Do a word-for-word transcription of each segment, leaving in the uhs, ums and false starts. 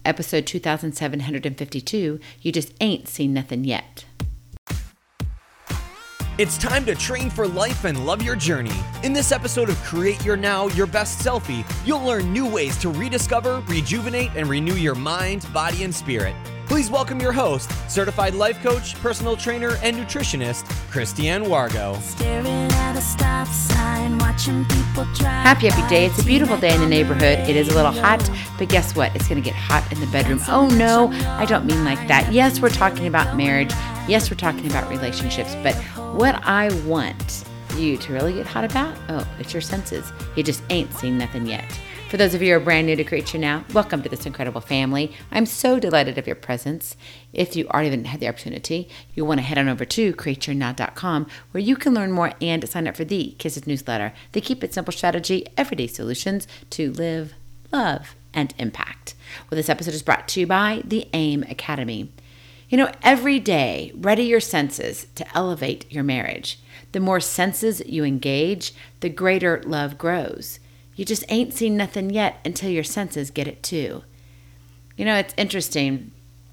episode two thousand seven hundred fifty-two, You Just Ain't Seen Nothing Yet. It's time to train for life and love your journey. In this episode of Create Your Now, Your Best Selfie, you'll learn new ways to rediscover, rejuvenate, and renew your mind, body, and spirit. Please welcome your host, certified life coach, personal trainer, and nutritionist, Christiane Wargo. Staring at a stop sign, watching people drive. Happy, happy day. It's a beautiful day in the neighborhood. It is a little hot, but guess what? It's going to get hot in the bedroom. Oh no, I don't mean like that. Yes, we're talking about marriage. Yes, we're talking about relationships, but what I want you to really get hot about, oh, it's your senses. You just ain't seen nothing yet. For those of you who are brand new to Create Your Now, welcome to this incredible family. I'm so delighted of your presence. If you already haven't had the opportunity, you want to head on over to create your now dot com where you can learn more and sign up for the Kisses newsletter, the Keep It Simple strategy, everyday solutions to live, love, and impact. Well, this episode is brought to you by the AIM Academy. You know, every day, ready your senses to elevate your marriage. The more senses you engage, the greater love grows. You just ain't seen nothing yet until your senses get it too. You know, it's interesting.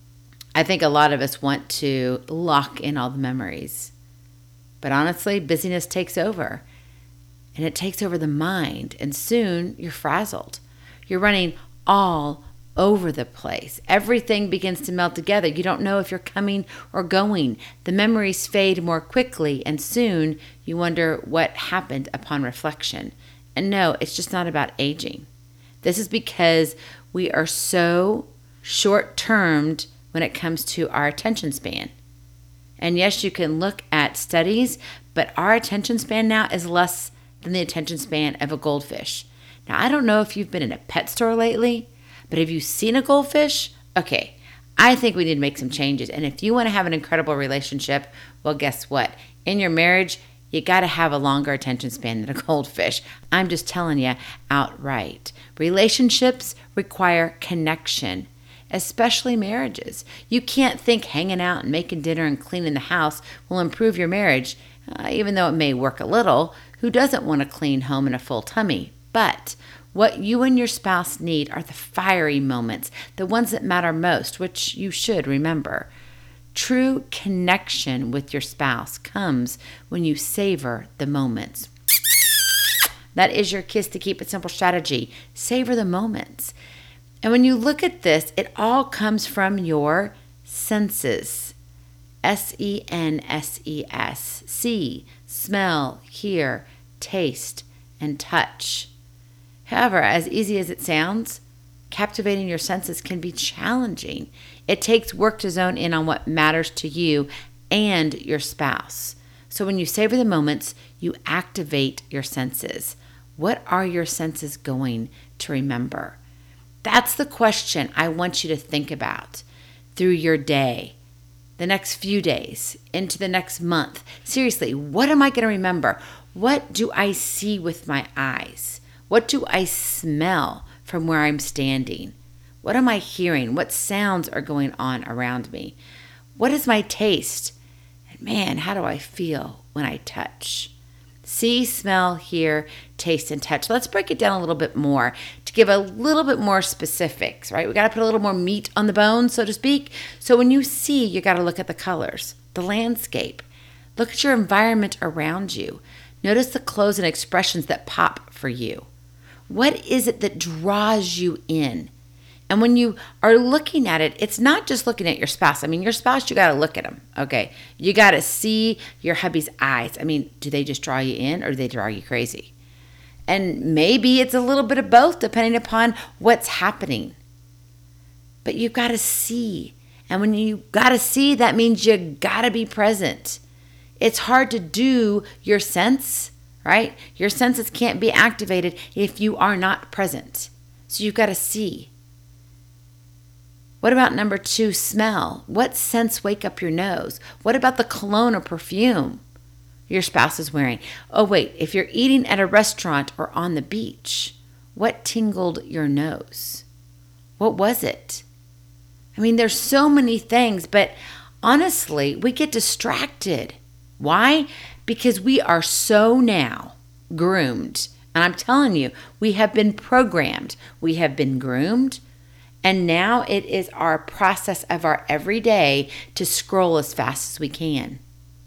I think a lot of us want to lock in all the memories. But honestly, busyness takes over. And it takes over the mind. And soon you're frazzled. You're running all over the place. Everything begins to meld together. You don't know if you're coming or going. The memories fade more quickly. And soon you wonder what happened upon reflection. And no, it's just not about aging. This is because we are so short-termed when it comes to our attention span. And yes, you can look at studies, but our attention span now is less than the attention span of a goldfish. Now, I don't know if you've been in a pet store lately, but have you seen a goldfish? Okay, I think we need to make some changes. And if you want to have an incredible relationship, well, guess what? In your marriage, you got to have a longer attention span than a goldfish. I'm just telling you outright. Relationships require connection, especially marriages. You can't think hanging out and making dinner and cleaning the house will improve your marriage, uh, even though it may work a little. Who doesn't want a clean home and a full tummy? But what you and your spouse need are the fiery moments, the ones that matter most, which you should remember. True connection with your spouse comes when you savor the moments. That is your Kiss to Keep It Simple strategy. Savor the moments. And when you look at this, it all comes from your senses. S E N S E S. See, smell, hear, taste, and touch. However, as easy as it sounds, captivating your senses can be challenging. It takes work to zone in on what matters to you and your spouse. So when you savor the moments, you activate your senses. What are your senses going to remember? That's the question I want you to think about through your day, the next few days, into the next month. Seriously, what am I going to remember? What do I see with my eyes? What do I smell from where I'm standing? What am I hearing? What sounds are going on around me? What is my taste? And man, how do I feel when I touch? See, smell, hear, taste, and touch. Let's break it down a little bit more to give a little bit more specifics, right? We got to put a little more meat on the bone, so to speak. So when you see, you got to look at the colors, the landscape. Look at your environment around you. Notice the clothes and expressions that pop for you. What is it that draws you in? And when you are looking at it, it's not just looking at your spouse. I mean, your spouse, you got to look at them, okay? You got to see your hubby's eyes. I mean, do they just draw you in or do they draw you crazy? And maybe it's a little bit of both depending upon what's happening. But you've got to see. And when you got to see, that means you got to be present. It's hard to do your sense, right? Your senses can't be activated if you are not present. So you've got to see. What about number two, smell? What scents wake up your nose? What about the cologne or perfume your spouse is wearing? Oh, wait, if you're eating at a restaurant or on the beach, what tingled your nose? What was it? I mean, there's so many things, but honestly, we get distracted. Why? Because we are so now groomed. And I'm telling you, we have been programmed. We have been groomed. And now it is our process of our everyday to scroll as fast as we can.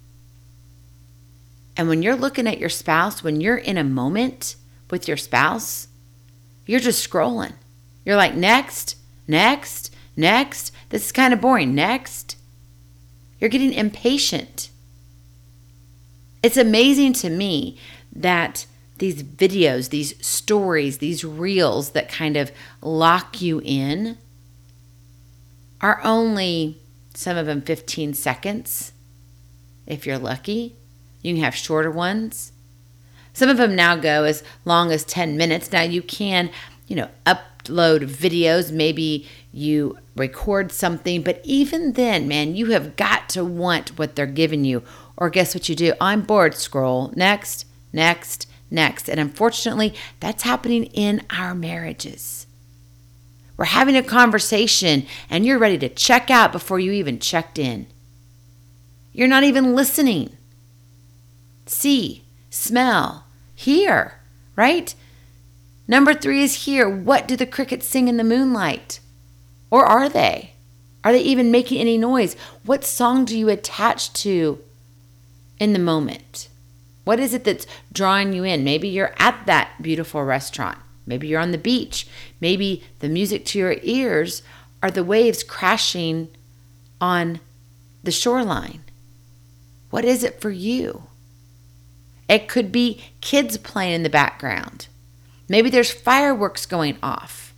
And when you're looking at your spouse, when you're in a moment with your spouse, you're just scrolling. You're like, next, next, next. This is kind of boring. Next. You're getting impatient. It's amazing to me that these videos, these stories, these reels that kind of lock you in are only, some of them fifteen seconds, if you're lucky. You can have shorter ones. Some of them now go as long as ten minutes. Now you can, you know, upload videos. Maybe you record something. But even then, man, you have got to want what they're giving you. Or guess what you do? I'm bored. Scroll. Next, next, next. And unfortunately, that's happening in our marriages. We're having a conversation and you're ready to check out before you even checked in. You're not even listening. See, smell, hear, right? Number three is hear. What do the crickets sing in the moonlight? Or are they? Are they even making any noise? What song do you attach to in the moment? What is it that's drawing you in? Maybe you're at that beautiful restaurant. Maybe you're on the beach. Maybe the music to your ears are the waves crashing on the shoreline. What is it for you? It could be kids playing in the background. Maybe there's fireworks going off.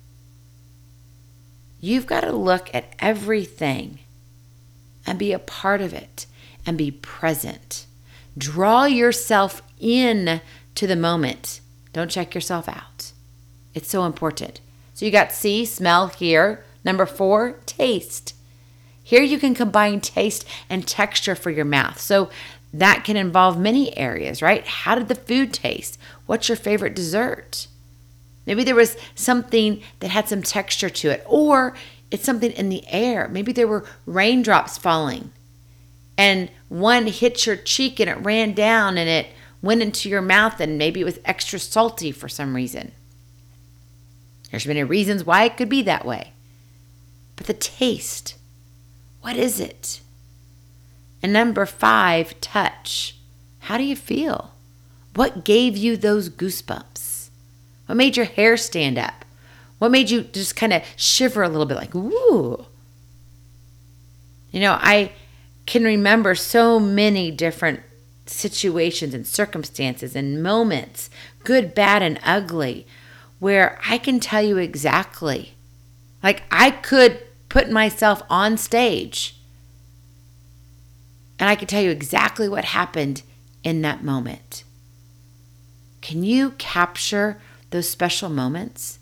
You've got to look at everything and be a part of it and be present. Draw yourself in to the moment. Don't check yourself out. It's so important. So you got see, smell, hear. Number four, taste. Here you can combine taste and texture for your mouth. So that can involve many areas, right? How did the food taste? What's your favorite dessert? Maybe there was something that had some texture to it, or it's something in the air. Maybe there were raindrops falling and one hit your cheek and it ran down and it went into your mouth and maybe it was extra salty for some reason. There's many reasons why it could be that way. But the taste, what is it? And number five, touch. How do you feel? What gave you those goosebumps? What made your hair stand up? What made you just kind of shiver a little bit like, ooh? You know, I can remember so many different situations and circumstances and moments, good, bad, and ugly, where I can tell you exactly. Like I could put myself on stage and I can tell you exactly what happened in that moment. Can you capture those special moments?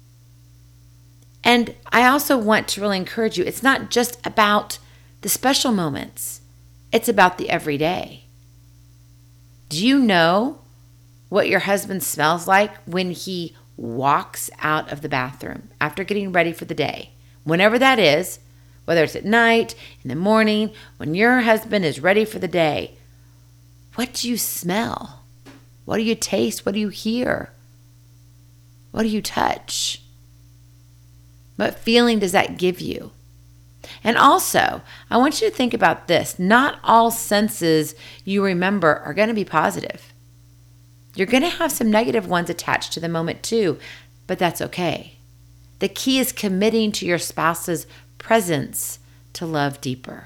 And I also want to really encourage you, it's not just about the special moments. It's about the everyday. Do you know what your husband smells like when he walks out of the bathroom after getting ready for the day? Whenever that is, whether it's at night, in the morning, when your husband is ready for the day, what do you smell? What do you taste? What do you hear? What do you touch? What feeling does that give you? And also, I want you to think about this. Not all senses you remember are going to be positive. You're going to have some negative ones attached to the moment too, but that's okay. The key is committing to your spouse's presence to love deeper.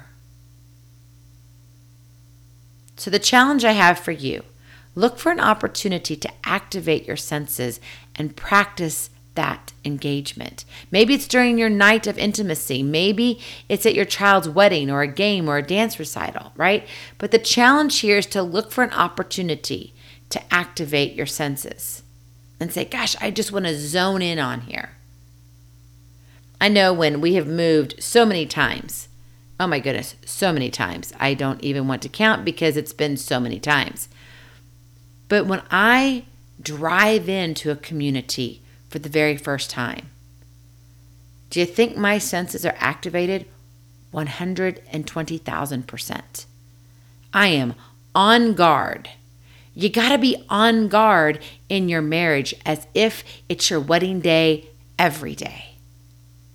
So the challenge I have for you, look for an opportunity to activate your senses and practice that engagement. Maybe it's during your night of intimacy. Maybe it's at your child's wedding or a game or a dance recital, right? But the challenge here is to look for an opportunity to activate your senses and say, gosh, I just want to zone in on here. I know when we have moved so many times, oh my goodness, so many times. I don't even want to count because it's been so many times. But when I drive into a community for the very first time, do you think my senses are activated? one hundred twenty thousand percent. I am on guard. You got to be on guard in your marriage as if it's your wedding day every day.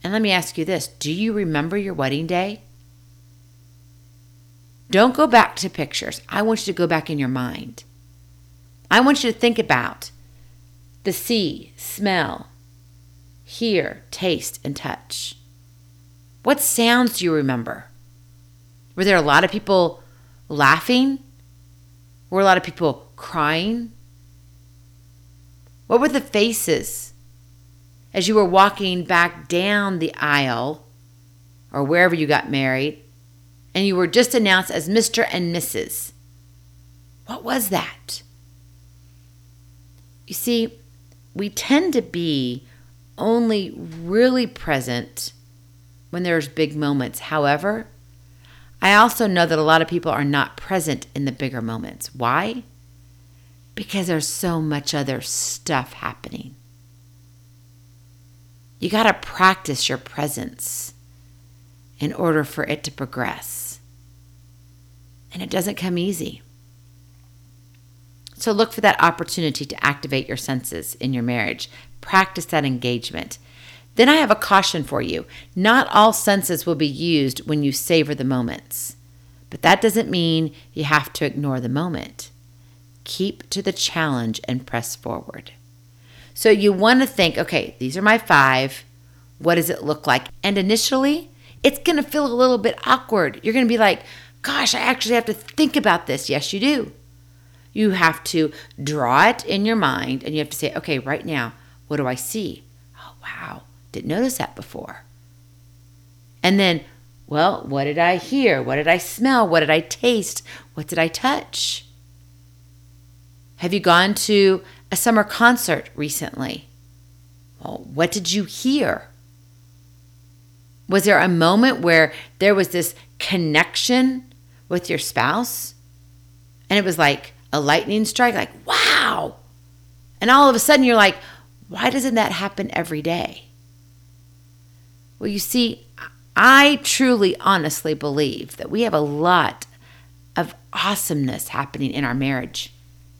And let me ask you this. Do you remember your wedding day? Don't go back to pictures. I want you to go back in your mind. I want you to think about the see, smell, hear, taste, and touch. What sounds do you remember? Were there a lot of people laughing? Were a lot of people crying? What were the faces as you were walking back down the aisle or wherever you got married and you were just announced as Mister and Missus? What was that? You see, we tend to be only really present when there's big moments. However, I also know that a lot of people are not present in the bigger moments. Why? Because there's so much other stuff happening. You got to practice your presence in order for it to progress. And it doesn't come easy. So look for that opportunity to activate your senses in your marriage. Practice that engagement. Then I have a caution for you. Not all senses will be used when you savor the moments. But that doesn't mean you have to ignore the moment. Keep to the challenge and press forward. So you want to think, okay, these are my five. What does it look like? And initially, it's going to feel a little bit awkward. You're going to be like, gosh, I actually have to think about this. Yes, you do. You have to draw it in your mind and you have to say, okay, right now, what do I see? Oh, wow. Didn't notice that before. And then, well, what did I hear? What did I smell? What did I taste? What did I touch? Have you gone to a summer concert recently? Well, what did you hear? Was there a moment where there was this connection with your spouse? And it was like a lightning strike, like, wow. And all of a sudden you're like, why doesn't that happen every day? Well, you see, I truly, honestly believe that we have a lot of awesomeness happening in our marriage.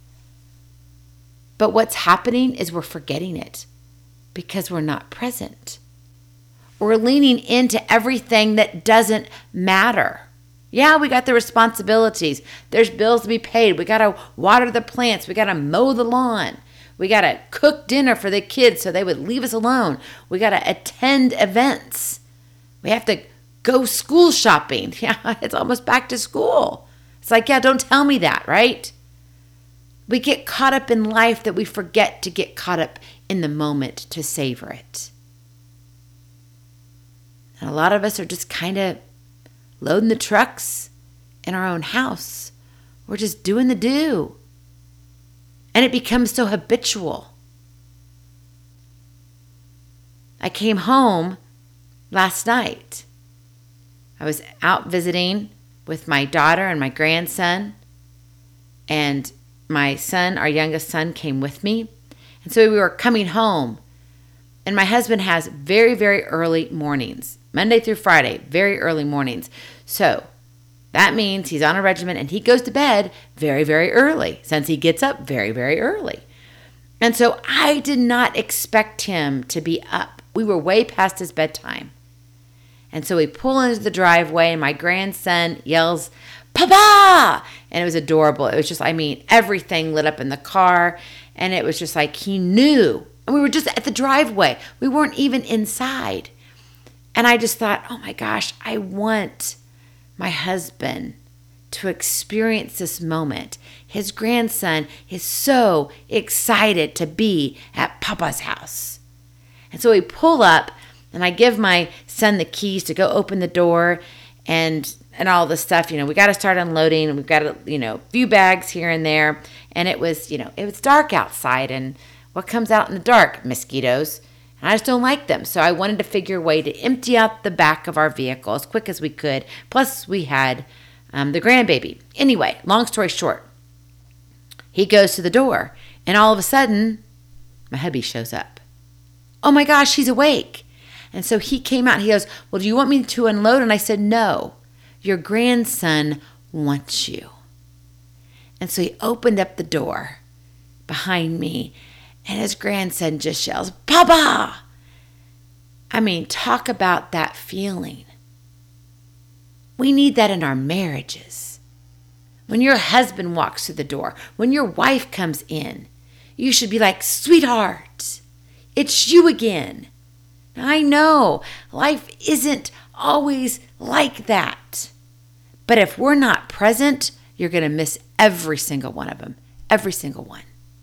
But what's happening is we're forgetting it because we're not present. We're leaning into everything that doesn't matter. Yeah, we got the responsibilities. There's bills to be paid. We got to water the plants. We got to mow the lawn. We got to cook dinner for the kids so they would leave us alone. We got to attend events. We have to go school shopping. Yeah, it's almost back to school. It's like, yeah, don't tell me that, right? We get caught up in life that we forget to get caught up in the moment to savor it. And a lot of us are just kind of loading the trucks in our own house. We're just doing the do. And it becomes so habitual. I came home last night. I was out visiting with my daughter and my grandson. And my son, our youngest son, came with me. And so we were coming home. And my husband has very, very early mornings. Monday through Friday, very early mornings. So that means he's on a regimen and he goes to bed very, very early since he gets up very, very early. And so I did not expect him to be up. We were way past his bedtime. And so we pull into the driveway and my grandson yells, "Papa!" And it was adorable. It was just, I mean, everything lit up in the car. And it was just like he knew. And we were just at the driveway. We weren't even inside. And I just thought, oh my gosh, I want my husband to experience this moment. His grandson is so excited to be at Papa's house. And so we pull up and I give my son the keys to go open the door and and all the stuff. You know, we got to start unloading and we've got, a, you know, a few bags here and there. And it was, you know, it was dark outside. And what comes out in the dark? Mosquitoes. And I just don't like them. So I wanted to figure a way to empty out the back of our vehicle as quick as we could. Plus we had um, the grandbaby. Anyway, long story short, he goes to the door and all of a sudden my hubby shows up. Oh my gosh, he's awake. And so he came out and he goes, well, do you want me to unload? And I said, no, your grandson wants you. And so he opened up the door behind me. And his grandson just yells, "Papa!" I mean, talk about that feeling. We need that in our marriages. When your husband walks through the door, when your wife comes in, you should be like, sweetheart, it's you again. I know life isn't always like that. But if we're not present, you're going to miss every single one of them. Every single one.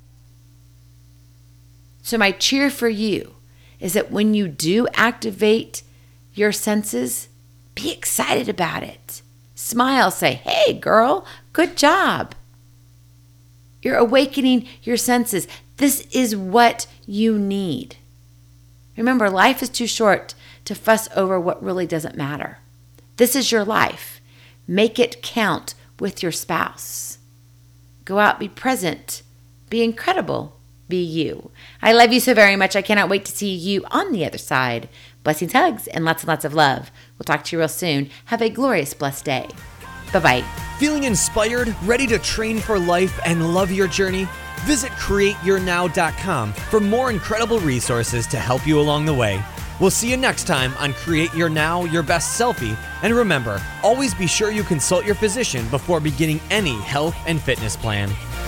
So my cheer for you is that when you do activate your senses, be excited about it. Smile, say, hey girl, good job. You're awakening your senses. This is what you need. Remember, life is too short to fuss over what really doesn't matter. This is your life. Make it count with your spouse. Go out, be present, be incredible. Be you. I love you so very much. I cannot wait to see you on the other side. Blessings, hugs, and lots and lots of love. We'll talk to you real soon. Have a glorious, blessed day. Bye-bye. Feeling inspired, ready to train for life and love your journey? Visit create your now dot com for more incredible resources to help you along the way. We'll see you next time on Create Your Now, Your Best Selfie. And remember, always be sure you consult your physician before beginning any health and fitness plan.